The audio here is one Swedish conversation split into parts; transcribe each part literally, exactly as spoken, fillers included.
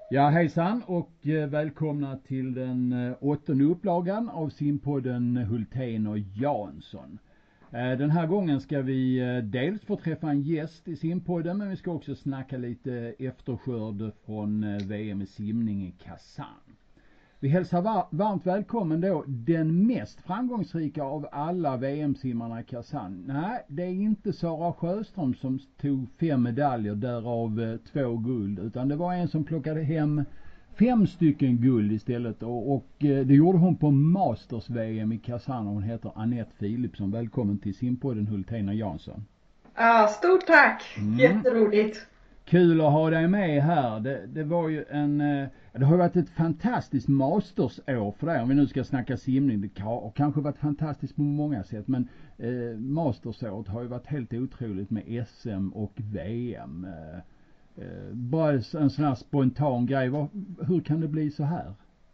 Ja, hejsan och eh, välkomna till den eh, åttonde upplagan av simpodden Hultén och Jansson. Eh, den här gången ska vi eh, dels få träffa en gäst i simpodden, men vi ska också snacka lite efterskörd från eh, V M i simning i Kazan. Vi hälsar var- varmt välkommen då den mest framgångsrika av alla V M-simmarna i Kazan. Nej, det är inte Sara Sjöström som tog fem medaljer, därav eh, två guld, utan det var en som plockade hem fem stycken guld istället. Och, och eh, det gjorde hon på Masters-V M i Kazan. Hon heter Anette Philipsson. Välkommen till simpodden Hultén och Jansson. Ja, stort tack. Mm. Jätteroligt. Kul att ha dig med här. Det, det var ju en, det har varit ett fantastiskt mastersår för dig. Om vi nu ska snacka simning, det har kanske varit fantastiskt på många sätt, men eh, mastersåret har ju varit helt otroligt med S M och V M. Eh, eh, bara en sån här spontan grej. Var, hur kan det bli så här?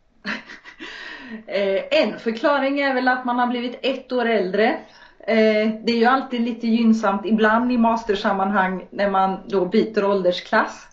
eh, en förklaring är väl att man har blivit ett år äldre. Eh, det är ju alltid lite gynnsamt ibland i mastersammanhang när man då byter åldersklass.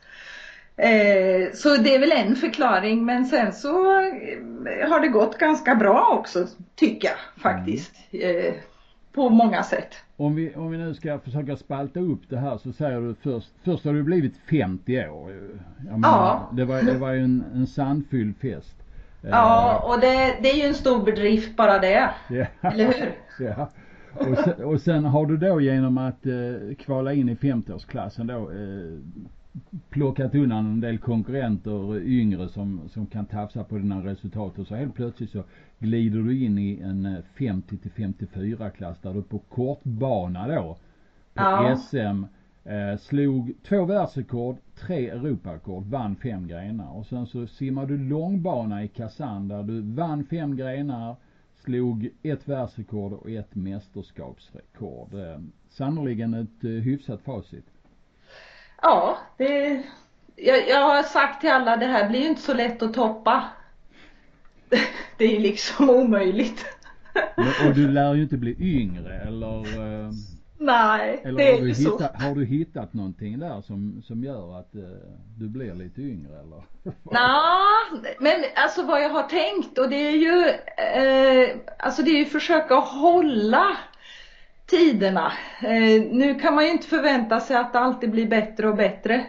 Eh, så det är väl en förklaring, men sen så eh, har det gått ganska bra också, tycker jag faktiskt. Eh, på många sätt. Om vi, om vi nu ska försöka spalta upp det här, så säger du först, först har du blivit femtio år. Jag menar, Ja. Det var, det var ju en, en sandfylld fest. Ja, och det, det är ju en stor bedrift bara det. Ja. Eller hur? Ja. Och sen, och sen har du då genom att eh, kvala in i femtioårsklassen då eh, plockat undan en del konkurrenter yngre som, som kan tafsa på dina resultat, och så helt plötsligt så glider du in i en femtio till femtiofyra klass där du på kortbana då på Ja. S M eh, slog två världsrekord, tre Europarekord, vann fem grenar, och sen så simmar du långbana i Kazan där du vann fem grenar, slog ett världsrekord och ett mästerskapsrekord. Eh, sannoliken ett eh, hyfsat facit. Ja, det, jag, jag har sagt till alla, det här blir ju inte så lätt att toppa. Det är ju liksom omöjligt. Men, och du lär ju inte bli yngre, eller, eh, Nej, eller det har, är du ju så. hittat, har du hittat någonting där som, som gör att eh, du blir lite yngre, eller? Nej, men alltså vad jag har tänkt, och det är ju eh, alltså det är ju försöka hålla tiderna. Eh, nu kan man ju inte förvänta sig att det alltid blir bättre och bättre.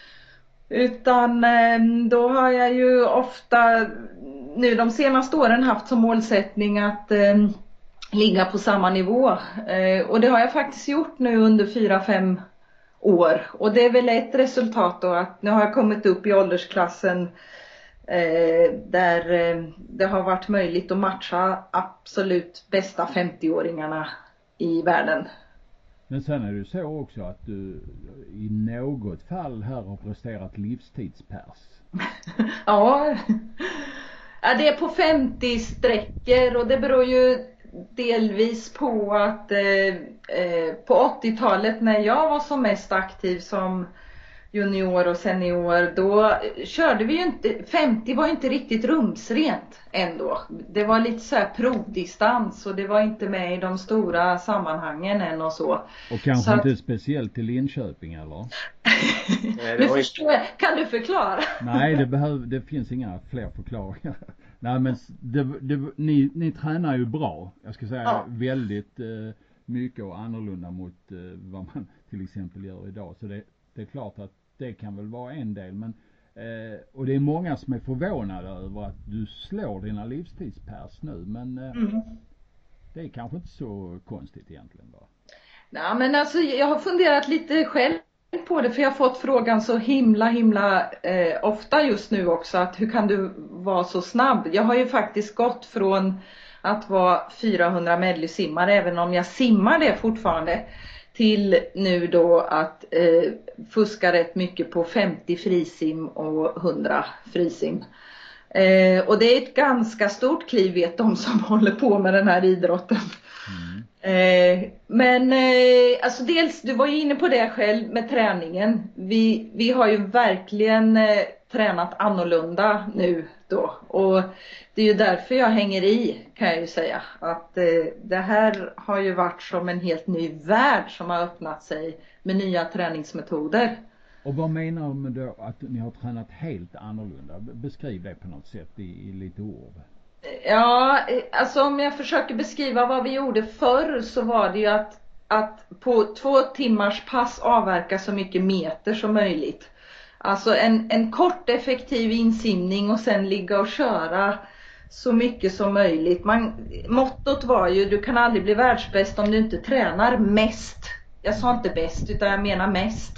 Utan eh, då har jag ju ofta nu de senaste åren haft som målsättning att eh, ligga på samma nivå. Eh, och det har jag faktiskt gjort nu under fyra fem år. Och det är väl ett resultat då att nu har jag kommit upp i åldersklassen eh, där eh, det har varit möjligt att matcha absolut bästa femtioåringarna i världen. Men sen är det ju så också att du i något fall här har presterat livstidspers. Ja. Ja, det är på femtio sträckor, och det beror ju delvis på att eh, eh, på åttiotalet när jag var som mest aktiv som junior och senior, då körde vi ju inte, femtio var inte riktigt rumsrent ändå. Det var lite så här provdistans, och det var inte med i de stora sammanhangen än och så. Och kanske så inte att... speciellt till Linköping, eller? Nej, det var förstår jag. Kan du förklara? Nej, det, behöv, det finns inga fler förklaringar. Nej, men det, det, ni, ni tränar ju bra. Jag ska säga Ja. väldigt eh, mycket och annorlunda mot eh, vad man till exempel gör idag. Så det, det är klart att det kan väl vara en del. Men, eh, och det är många som är förvånade över att du slår dina livstidspers nu. Men eh, Mm. det är kanske inte så konstigt egentligen då. Nej, men alltså jag har funderat lite själv på det, för jag har fått frågan så himla himla eh, ofta just nu också, att hur kan du vara så snabb? Jag har ju faktiskt gått från att vara fyrahundra medleysimmare, även om jag simmar det fortfarande, till nu då att eh, fuska rätt mycket på femtio frisim och hundra frisim. Eh, och det är ett ganska stort kliv, vet de som håller på med den här idrotten. Mm. Eh, men eh, alltså dels, du var ju inne på det själv med träningen. Vi, vi har ju verkligen eh, tränat annorlunda nu då. Och det är ju därför jag hänger i, kan jag ju säga. Att eh, det här har ju varit som en helt ny värld som har öppnat sig med nya träningsmetoder. Och vad menar du med då att ni har tränat helt annorlunda? Beskriv det på något sätt i, i lite ord. Ja, alltså om jag försöker beskriva vad vi gjorde förr så var det ju att, att på två timmars pass avverka så mycket meter som möjligt. Alltså en, en kort effektiv insimning och sen ligga och köra så mycket som möjligt. Man, mottot var ju, du kan aldrig bli världsbäst om du inte tränar mest. Jag sa inte bäst utan jag menar mest.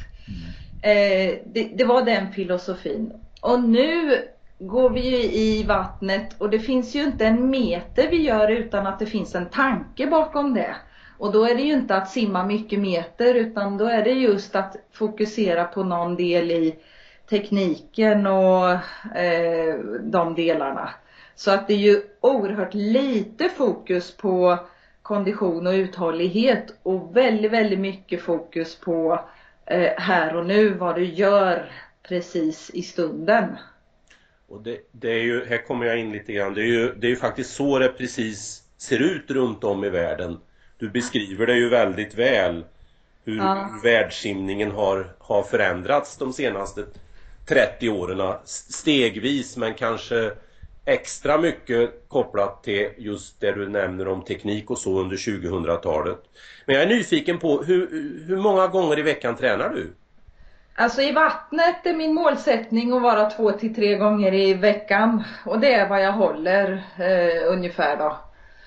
Eh, det, det var den filosofin. Och nu går vi ju i vattnet och det finns ju inte en meter vi gör utan att det finns en tanke bakom det. Och då är det ju inte att simma mycket meter utan då är det just att fokusera på någon del i tekniken och eh, de delarna. Så att det är ju oerhört lite fokus på kondition och uthållighet och väldigt, väldigt mycket fokus på eh, här och nu, vad du gör precis i stunden. Och det, det är ju, här kommer jag in lite grann, det är ju, det är ju faktiskt så det precis ser ut runt om i världen. Du beskriver det ju väldigt väl hur Ja. världssimningen har, har förändrats de senaste trettio åren, stegvis men kanske extra mycket kopplat till just det du nämner om teknik och så under tjugohundratalet. Men jag är nyfiken på hur, hur många gånger i veckan tränar du? Alltså i vattnet är min målsättning att vara två till tre gånger i veckan. Och det är vad jag håller eh, ungefär då.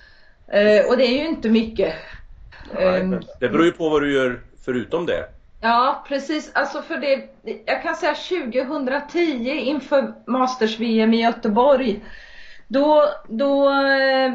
Eh, och det är ju inte mycket. Nej, Um, det beror ju på vad du gör förutom det. Ja, precis. Alltså för det, jag kan säga tjugohundratio inför Masters-V M i Göteborg. Då, då eh,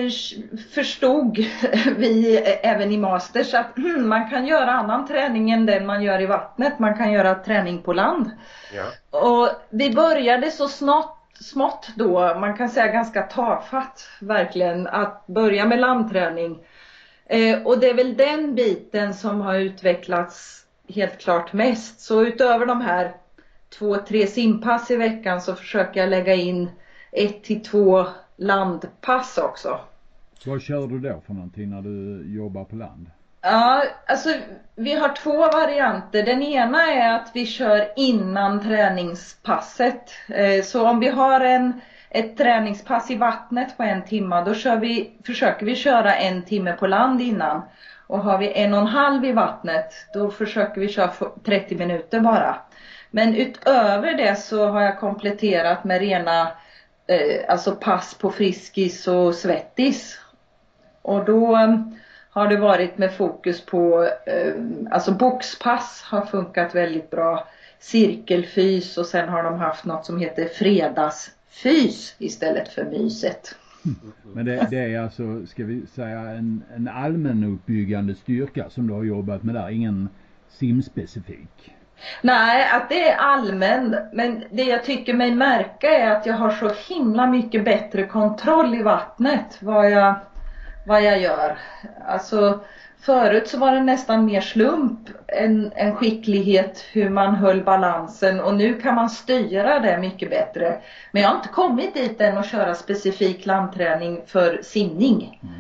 förstod vi även i Masters att hm, man kan göra annan träning än den man gör i vattnet. Man kan göra träning på land. Ja. Och vi började så smått, smått då, man kan säga ganska tafatt verkligen, att börja med landträning. Eh, och det är väl den biten som har utvecklats helt klart mest. Så utöver de här två, tre simpass i veckan så försöker jag lägga in ett till två landpass också. Vad kör du då för någonting när du jobbar på land? Ja, alltså vi har två varianter. Den ena är att vi kör innan träningspasset. Eh, så om vi har en, ett träningspass i vattnet på en timme, då kör vi, försöker vi köra en timme på land innan. Och har vi en och en halv i vattnet, då försöker vi köra trettio minuter bara. Men utöver det så har jag kompletterat med rena eh, alltså pass på Friskis och Svettis. Och då eh, har det varit med fokus på, eh, alltså boxpass har funkat väldigt bra. Cirkelfys och sen har de haft något som heter fredagsfys istället för myset. Men det, det är alltså, ska vi säga, en, en allmän uppbyggande styrka som du har jobbat med där, ingen simspecifik? Nej, att det är allmän, men det jag tycker mig märka är att jag har så himla mycket bättre kontroll i vattnet vad jag, vad jag gör. Alltså förut så var det nästan mer slump än, än skicklighet hur man höll balansen och nu kan man styra det mycket bättre. Men jag har inte kommit dit än att köra specifik landträning för simning. Mm.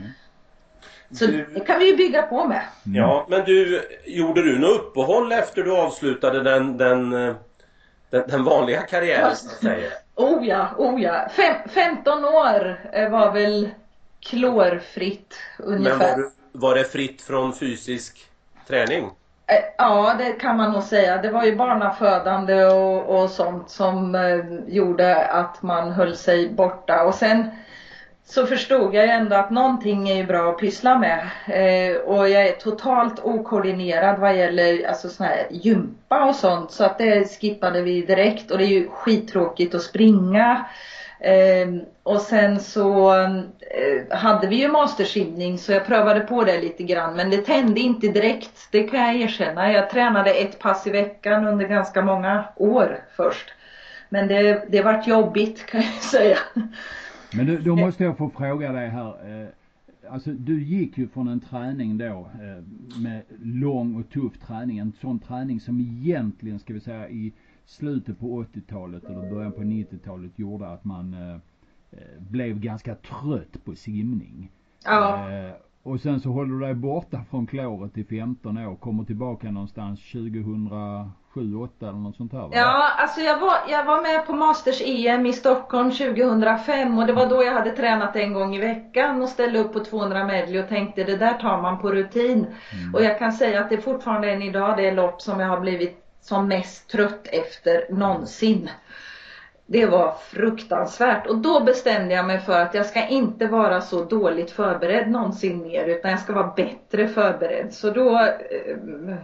Så du, det kan vi ju bygga på med. Ja, men du, gjorde du något uppehåll efter du avslutade den, den, den, den vanliga karriären så att säga? Oh ja, oh ja. Fem, femton år var väl klorfritt ungefär. Men var, du, var det fritt från fysisk träning? Ja, det kan man nog säga. Det var ju barnafödande och, och sånt som eh, gjorde att man höll sig borta. Och sen så förstod jag ändå att någonting är bra att pyssla med. Eh, och jag är totalt okoordinerad vad gäller alltså sån här gympa och sånt. Så att det skippade vi direkt. Och det är ju skittråkigt att springa. Eh, och sen så eh, hade vi ju mastersimning så jag prövade på det lite grann. Men det tände inte direkt, det kan jag erkänna. Jag tränade ett pass i veckan under ganska många år först. Men det, det vart jobbigt kan jag säga. Men du, då måste jag få fråga dig här. Eh, alltså du gick ju från en träning då eh, med lång och tuff träning. En sån träning som egentligen, ska vi säga, i slutet på åttiotalet eller början på nittiotalet gjorde att man eh, blev ganska trött på simning. Ja. Eh, och sen så håller du dig borta från kloret i femton år, kommer tillbaka någonstans tjugohundrasju åtta eller något sånt här, va? Ja, alltså jag var, jag var med på Masters-E M i Stockholm tjugohundrafem och det var då jag hade tränat en gång i veckan och ställde upp på tvåhundra medley och tänkte det där tar man på rutin. Mm. Och jag kan säga att det är fortfarande än idag det lopp som jag har blivit som mest trött efter någonsin. Det var fruktansvärt och då bestämde jag mig för att jag ska inte vara så dåligt förberedd någonsin mer utan jag ska vara bättre förberedd. Så då eh,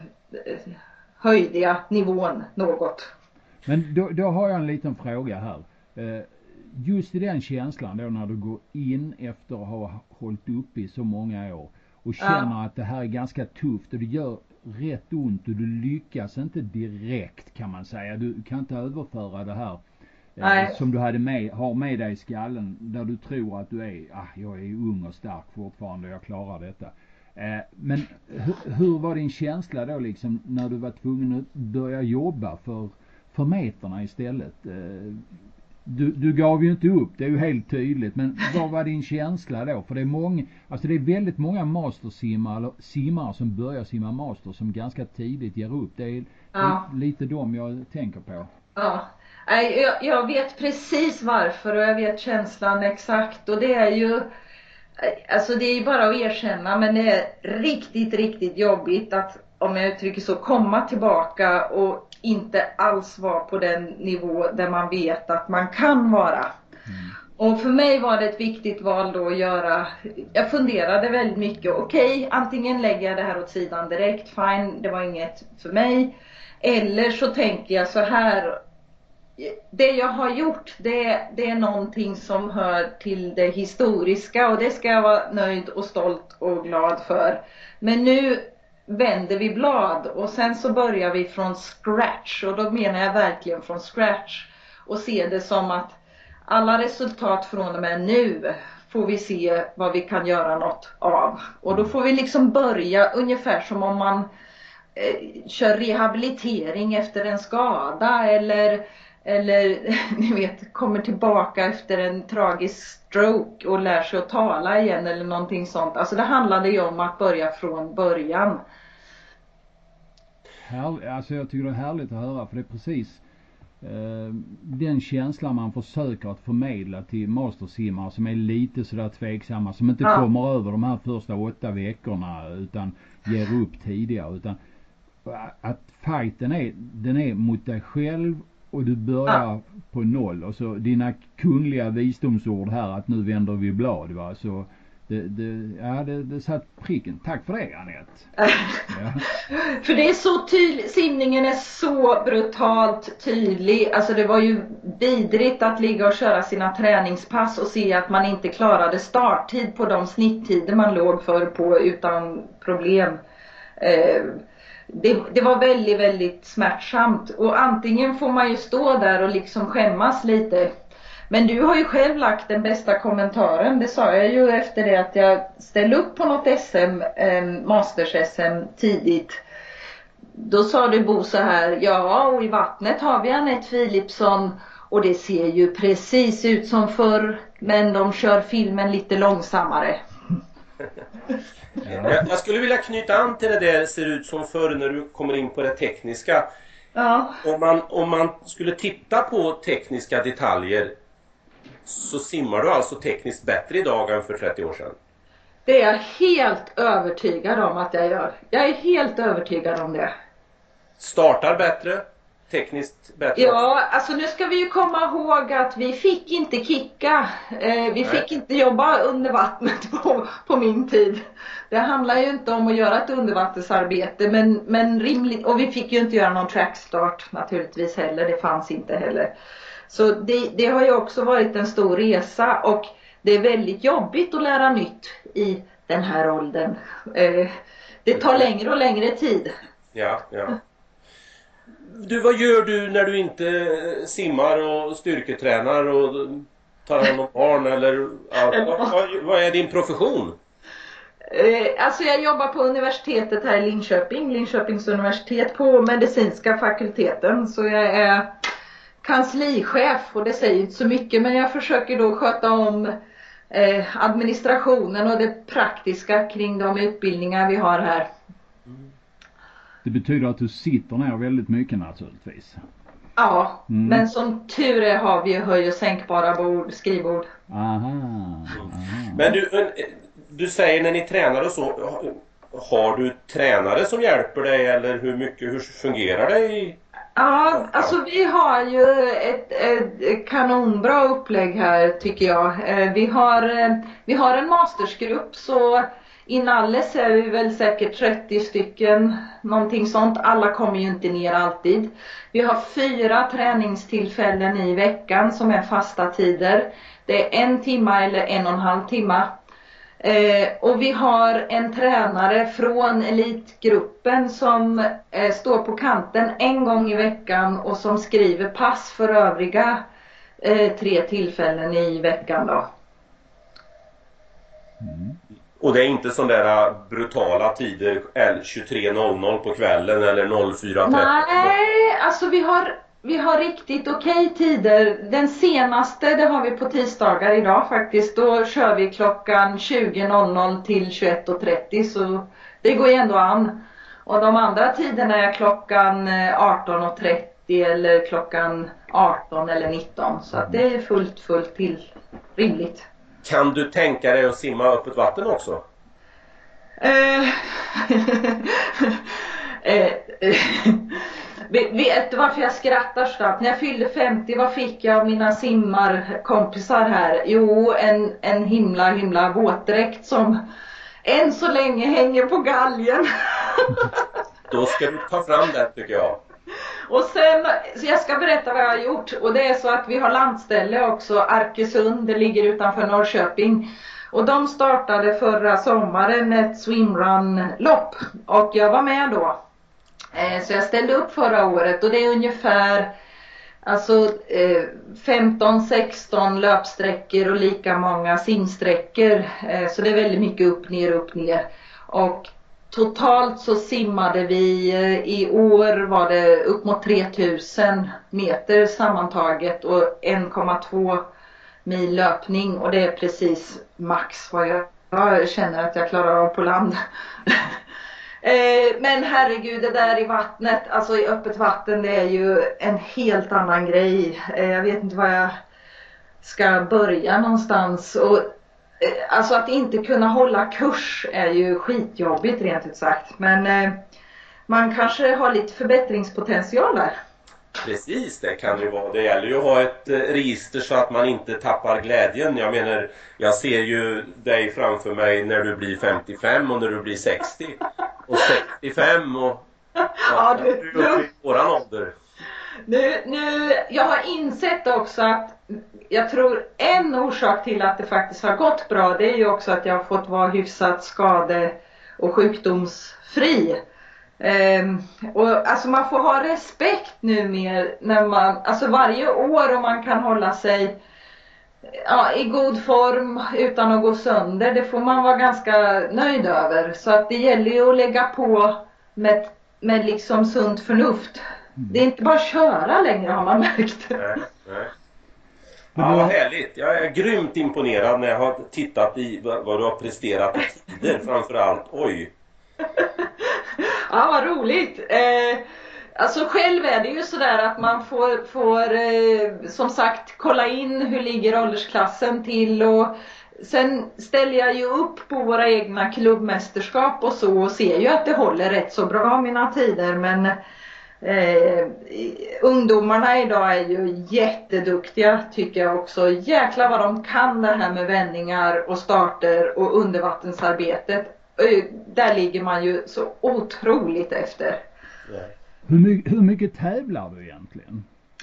höjde jag nivån något. Men då, då har jag en liten fråga här. Eh, just i den känslan då när du går in efter att ha hållit upp i så många år och känner ja. att det här är ganska tufft och det gör rätt ont och du lyckas inte direkt kan man säga. Du kan inte överföra det här eh, som du hade med, har med dig i skallen där du tror att du är, ah, jag är ung och stark fortfarande och jag klarar detta. Eh, men hur, hur var din känsla då liksom när du var tvungen att börja jobba för, för meterna istället? Eh, du, du gav ju inte upp, det är ju helt tydligt, men vad var din känsla då? För det är många, alltså det är väldigt många mastersimmare eller simmare som börjar simma master som ganska tidigt ger upp. Det är ja. lite dem jag tänker på. Ja, jag, jag vet precis varför och jag vet känslan exakt och det är ju alltså det är ju bara att erkänna men det är riktigt riktigt jobbigt att om jag uttrycker så komma tillbaka och inte alls vara på den nivå där man vet att man kan vara. Mm. Och för mig var det ett viktigt val då att göra, jag funderade väldigt mycket, okej okay, antingen lägger jag det här åt sidan direkt, fine, det var inget för mig. Eller så tänker jag så här, det jag har gjort det, det är någonting som hör till det historiska och det ska jag vara nöjd och stolt och glad för. Men nu vänder vi blad och sen så börjar vi från scratch och då menar jag verkligen från scratch och se det som att alla resultat från och med nu får vi se vad vi kan göra något av och då får vi liksom börja ungefär som om man eh, kör rehabilitering efter en skada eller eller ni vet kommer tillbaka efter en tragisk stroke och lär sig att tala igen eller någonting sånt. Alltså det handlade ju om att börja från början. Här, alltså jag tycker det är härligt att höra för det är precis eh, den känslan man försöker att förmedla till mastersimmare som är lite sådär tveksamma som inte ja. kommer över de här första åtta veckorna utan ger upp tidigare utan att fighten är, den är mot dig själv och du börjar ja. på noll och så dina kungliga visdomsord här att nu vänder vi blad va så det, det, ja, det, det satt pricken. Tack för det Anette. Ja. För det är så tydligt, simningen är så brutalt tydlig. Alltså det var ju vidrigt att ligga och köra sina träningspass och se att man inte klarade starttid på de snitttider man låg för på utan problem. Eh, Det, det var väldigt, väldigt smärtsamt. Och antingen får man ju stå där och liksom skämmas lite. Men du har ju själv lagt den bästa kommentaren. Det sa jag ju efter det att jag ställde upp på något S M, eh, Masters-S M tidigt. Då sa du Bo så här, ja och i vattnet har vi Anette Philipsson. Och det ser ju precis ut som förr. Men de kör filmen lite långsammare. Ja. Jag skulle vilja knyta an till det där ser ut som förr när du kommer in på det tekniska. Ja. Om man, om man skulle titta på tekniska detaljer så simmar du alltså tekniskt bättre idag än för trettio år sedan. Det är jag helt övertygad om att jag gör. Jag är helt övertygad om det. Startar bättre? Tekniskt bättre? Ja, alltså nu ska vi ju komma ihåg att vi fick inte kicka. Eh, vi fick Nej. inte jobba under vattnet på, på min tid. Det handlar ju inte om att göra ett undervattensarbete, men, men rimligt. Och vi fick ju inte göra någon trackstart naturligtvis heller. Det fanns inte heller. Så det, det har ju också varit en stor resa och det är väldigt jobbigt att lära nytt i den här åldern. Eh, det tar längre och längre tid. Ja, ja. Du, vad gör du när du inte simmar och styrketränar och tar hand om barn eller ja, vad, vad är din profession? Eh, alltså jag jobbar på universitetet här i Linköping, Linköpings universitet på medicinska fakulteten så jag är kanslichef och det säger inte så mycket men jag försöker då sköta om eh, administrationen och det praktiska kring de utbildningar vi har här. Det betyder att du sitter ner väldigt mycket naturligtvis. Ja, Mm. men som tur är har vi höj- och sänkbara bord, skrivbord. Aha, aha. Men du, du säger när ni tränar och så, har du tränare som hjälper dig eller hur mycket, hur fungerar det i? Ja, alltså vi har ju ett, ett kanonbra upplägg här tycker jag. Eh, Vi har, eh, vi har en mastersgrupp, så inalles är vi väl säkert trettio stycken, någonting sånt. Alla kommer ju inte ner alltid. Vi har fyra träningstillfällen i veckan som är fasta tider. Det är en timma eller en och en halv timma. Eh, och vi har en tränare från elitgruppen som eh, står på kanten en gång i veckan och som skriver pass för övriga eh, tre tillfällen i veckan då. Mm. Och det är inte sån där brutala tider tjugotre noll noll på kvällen eller noll fyra trettio? Nej, alltså vi har, vi har riktigt okej tider. Den senaste, det har vi på tisdagar idag faktiskt. Då kör vi klockan tjugo noll noll till tjugoett trettio, så det går ju ändå an. Och de andra tiderna är klockan arton trettio eller klockan arton eller nitton. Så att det är fullt, fullt till rimligt. Kan du tänka dig att simma öppet vatten också? Eh, eh, Vet du varför jag skrattar snabbt? När jag fyllde femtio, vad fick jag av mina simmarkompisar här? Jo, en, en himla himla våtdräkt som än så länge hänger på galgen. Då ska du ta fram den tycker jag. Och sen, så jag ska berätta vad jag har gjort. Och det är så att vi har landställe också, Arkesund, det ligger utanför Norrköping. Och de startade förra sommaren ett swimrun-lopp. Och jag var med då. Eh, så jag ställde upp förra året och det är ungefär alltså, eh, femton sexton löpsträckor och lika många simsträckor. Eh, så det är väldigt mycket upp, ner, upp, ner. Och totalt så simmade vi, eh, i år var det upp mot tre tusen meter sammantaget och en komma två mil löpning. Och det är precis max vad jag, jag känner att jag klarar av på land. Eh, men herregud, det där i vattnet, alltså i öppet vatten, det är ju en helt annan grej. Eh, jag vet inte var jag ska börja någonstans. Och, eh, alltså att inte kunna hålla kurs är ju skitjobbigt rent ut sagt. Men eh, man kanske har lite förbättringspotential där. Precis, det kan ju vara. Det gäller ju att ha ett eh, register så att man inte tappar glädjen. Jag menar, jag ser ju dig framför mig när du blir femtiofem och när du blir sextio. Och sextiofem och ja, Ja, du, du är uppe i våran ålder. Nu, nu, jag har insett också att jag tror en orsak till att det faktiskt har gått bra, det är ju också att jag har fått vara hyfsat skade- och sjukdomsfri. Um, och alltså man får ha respekt nu mer när man, alltså varje år om man kan hålla sig ja, i god form utan att gå sönder, det får man vara ganska nöjd över. Så att det gäller ju att lägga på med, med liksom sunt förnuft. Det är inte bara att köra längre har man märkt. Nej, nej. Ja, vad härligt. Jag är grymt imponerad när jag har tittat i vad du har presterat i tider framförallt. Oj. Ja, vad roligt. Eh, alltså själv är det ju sådär att man får, får eh, som sagt kolla in hur ligger åldersklassen till, och sen ställer jag ju upp på våra egna klubbmästerskap och så och ser ju att det håller rätt så bra mina tider, men eh, ungdomarna idag är ju jätteduktiga tycker jag också. Jäklar vad de kan det här med vändningar och starter och undervattensarbetet. Där ligger man ju så otroligt efter. Hur mycket, hur mycket tävlar du egentligen?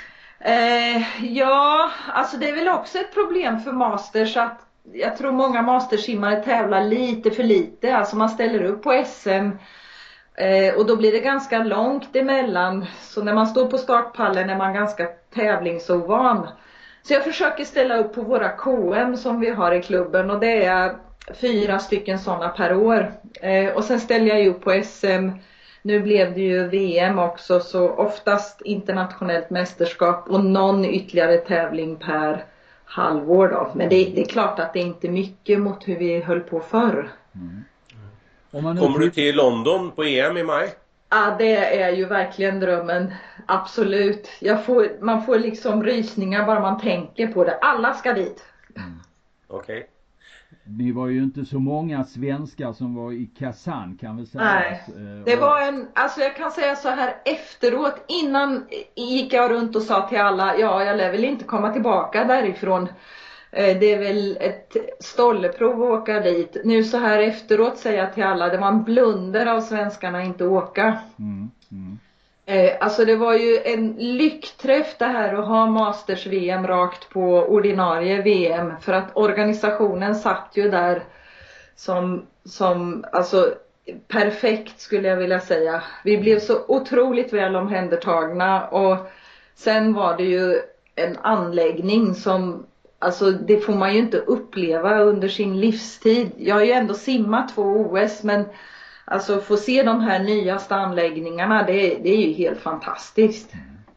Eh, ja, alltså det är väl också ett problem för masters att jag tror många mastersimmare tävlar lite för lite. Alltså man ställer upp på S M eh, och då blir det ganska långt emellan. Så när man står på startpallen är man ganska tävlingsovan. Så jag försöker ställa upp på våra K M som vi har i klubben, och det är fyra stycken sådana per år. Eh, och sen ställer jag ju upp på S M. Nu blev det ju V M också, så oftast internationellt mästerskap och någon ytterligare tävling per halvår då. Men det, det är klart att det är inte mycket mot hur vi höll på förr. Mm. Om man Kommer du till London på E M i maj? Ja, det är ju verkligen drömmen. Absolut. Jag får, man får liksom rysningar bara man tänker på det. Alla ska dit. Mm. Okej. Okay. Vi var ju inte så många svenskar som var i Kazan, kan vi säga. Nej, det var en, alltså jag kan säga så här efteråt, innan gick jag runt och sa till alla, ja jag lär väl inte komma tillbaka därifrån. Det är väl ett stolleprov att åka dit. Nu så här efteråt säger jag till alla, det var en blunder av svenskarna inte åka. Mm, mm. Alltså det var ju en lyckträff det här att ha Masters-V M rakt på ordinarie V M. För att organisationen satt ju där som, som alltså perfekt skulle jag vilja säga. Vi blev så otroligt väl omhändertagna och sen var det ju en anläggning som, alltså det får man ju inte uppleva under sin livstid. Jag har ju ändå simmat två O S, men alltså få se de här nyaste anläggningarna, det, det är ju helt fantastiskt.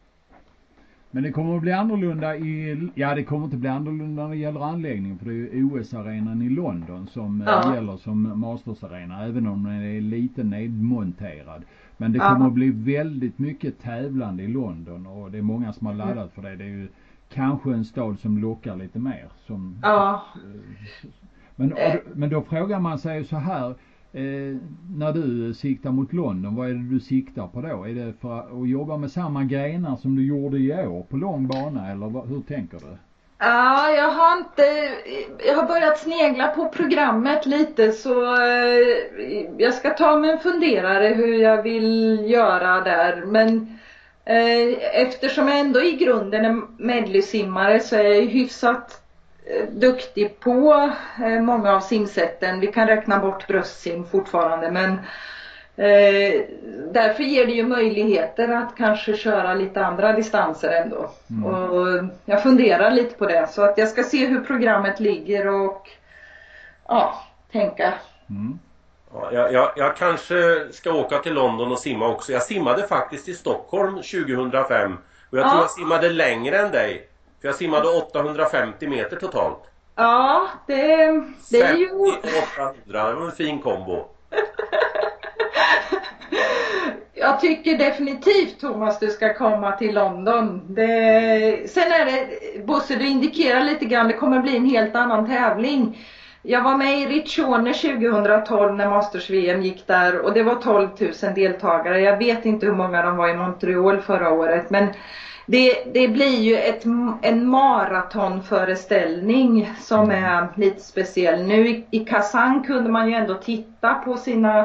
Men det kommer att bli annorlunda i, ja det kommer inte bli annorlunda när det gäller anläggningen, för det är ju O S-arenan i London som ja. gäller som Masters-arena, även om den är lite nedmonterad. Men det kommer ja. att bli väldigt mycket tävlande i London och det är många som har laddat för det. Det är ju kanske en stad som lockar lite mer. Som, ja. Men, men då frågar man sig så här, Eh, när du siktar mot London, vad är det du siktar på då? Är det för att jobba med samma grenar som du gjorde i år på lång bana, eller vad, hur tänker du? Ja, jag har inte, jag har börjat snegla på programmet lite, så eh, jag ska ta mig en funderare hur jag vill göra där. Men eh, eftersom jag ändå i grunden är medleysimmare så är jag hyfsat duktig på eh, många av simsätten. Vi kan räkna bort bröstsim fortfarande, men eh, därför ger det ju möjligheter att kanske köra lite andra distanser ändå. Mm. Och jag funderar lite på det, så att jag ska se hur programmet ligger och ja, tänka. Mm. Ja, jag, jag, jag kanske ska åka till London och simma också. Jag simmade faktiskt i Stockholm tjugohundrafem och jag ja. tror jag simmade längre än dig. För jag simmade åttahundrafemtio meter totalt. Ja, det, det är ju... åttahundra, det var en fin kombo. Jag tycker definitivt, Thomas, du ska komma till London. Det... Sen är det, Bosse, du indikerar lite grann, det kommer bli en helt annan tävling. Jag var med i Riccione tjugohundratolv när Masters-V M gick där och det var tolv tusen deltagare. Jag vet inte hur många de var i Montreal förra året, men Det, det blir ju ett, en maratonföreställning som är lite speciell. Nu i, i Kazan kunde man ju ändå titta på sina,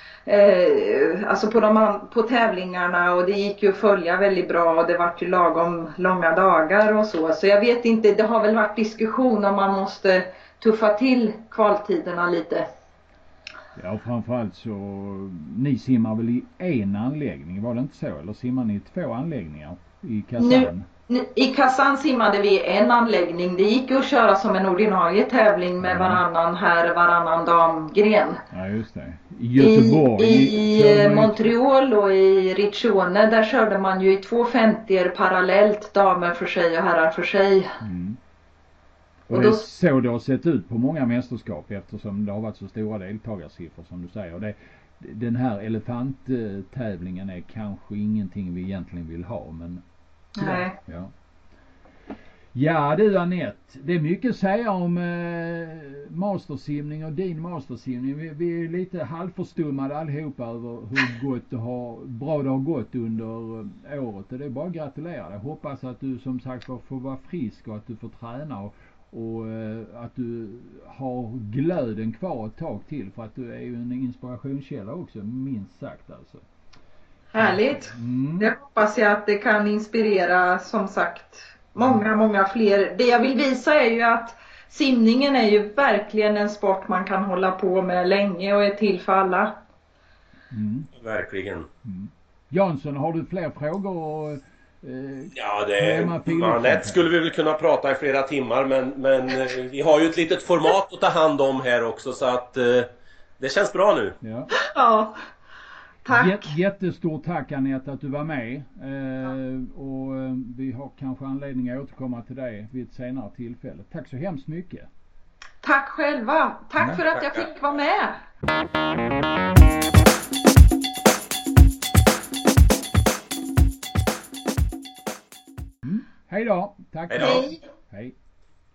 eh, alltså på, de, på tävlingarna, och det gick ju att följa väldigt bra och det var ju lagom långa dagar och så. Så jag vet inte, det har väl varit diskussion om man måste tuffa till kvaltiderna lite. Ja, framförallt så, ni simmar väl i en anläggning, var det inte så? Eller simmar ni i två anläggningar? I Kazan? Nu, I Kazan simmade vi en anläggning. Det gick ju att köra som en ordinarie tävling med ja. varannan här, varannan damgren. Ja, just det. I Göteborg. I, i, i Montreal och i Riccione, där körde man ju i två femtio parallellt, damer för sig och herrar för sig. Mm. Och, och det är då... så det har sett ut på många mästerskap, eftersom det har varit så stora deltagarsiffror som du säger. Det, den här elefanttävlingen är kanske ingenting vi egentligen vill ha, men nej. Ja. Ja du Anette, det är mycket att säga om eh, mastersimning och din mastersimning. Vi, vi är lite halvförstummade allihopa över hur gott det har, bra det har gått under året. Det är bara att gratulera. Jag hoppas att du som sagt får vara frisk och att du får träna och, och eh, att du har glöden kvar ett tag till, för att du är ju en inspirationskälla också, minst sagt alltså. Härligt. Mm. Det hoppas jag att det kan inspirera, som sagt, många, många fler. Det jag vill visa är ju att simningen är ju verkligen en sport man kan hålla på med länge och är till för alla. Mm. Verkligen. Mm. Jansson, har du fler frågor? Och, eh, ja, det Anette skulle vi väl kunna prata i flera timmar, men, men vi har ju ett litet format att ta hand om här också, så att eh, det känns bra nu. Ja. Ja. Tack. Jät, jättestort tack Anette att du var med. Eh, och eh, vi har kanske anledning att återkomma till dig vid ett senare tillfälle. Tack så hemskt mycket. Tack själva. Tack Ja. för att jag fick vara med. Mm. Hej då. Tack. Hej då. Hej. Hej.